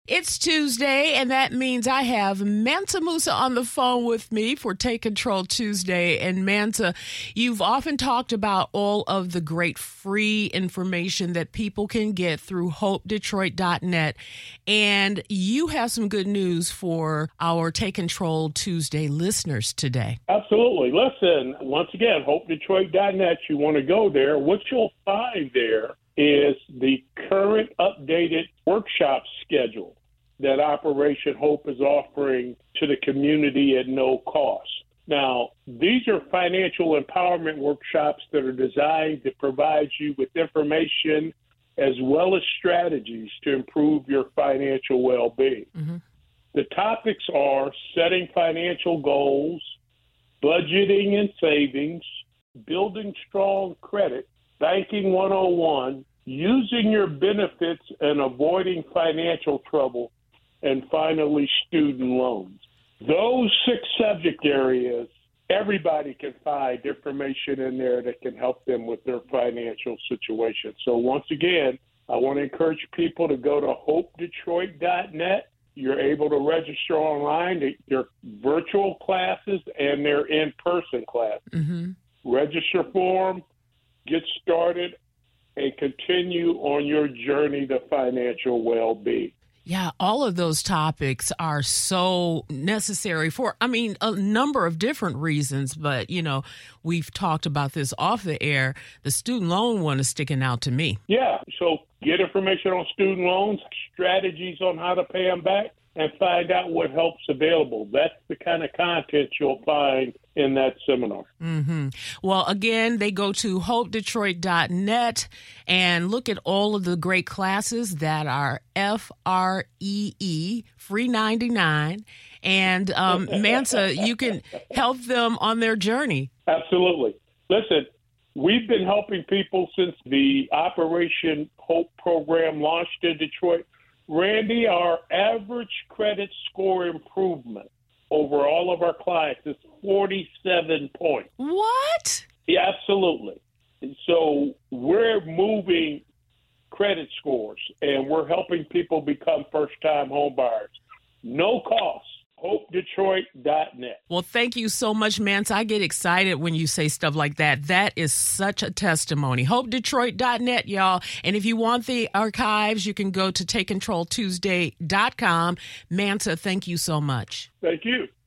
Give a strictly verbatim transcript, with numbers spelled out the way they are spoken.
It's Tuesday, and that means I have Mansa Musa on the phone with me for Take Control Tuesday. And Mansa, you've often talked about all of the great free information that people can get through hope detroit dot net. And you have some good news for our Take Control Tuesday listeners today. Absolutely. Listen, once again, hope detroit dot net, you want to go there. What you'll find there is the current updated workshop schedule that Operation Hope is offering to the community at no cost. Now, these are financial empowerment workshops that are designed to provide you with information as well as strategies to improve your financial well-being. Mm-hmm. The topics are setting financial goals, budgeting and savings, building strong credit, banking one oh one, using your benefits and avoiding financial trouble, and finally, student loans. Those six subject areas, everybody can find information in there that can help them with their financial situation. So once again, I want to encourage people to go to hope detroit dot net. You're able to register online. They're virtual classes and they're in-person classes. Mm-hmm. Register for them, get started, and continue on your journey to financial well-being. Yeah, all of those topics are so necessary for, I mean, a number of different reasons. But, you know, we've talked about this off the air. The student loan one is sticking out to me. Yeah, so get information on student loans, strategies on how to pay them back, and find out what help's available. That's the kind of content you'll find in that seminar. Mm-hmm. Well, again, they go to hope detroit dot net and look at all of the great classes that are F R E E, free ninety-nine. And um, Mansa, you can help them on their journey. Absolutely. Listen, we've been helping people since the Operation Hope program launched in Detroit. Randy, our average credit score improvement over all of our clients is forty-seven points. What? Yeah, absolutely. And so we're moving credit scores, and we're helping people become first-time home buyers. No cost. hope detroit dot net. Well, thank you so much, Mansa. I get excited when you say stuff like that. That is such a testimony. hope detroit dot net, y'all. And if you want the archives, you can go to take control tuesday dot com. Mansa, thank you so much. Thank you.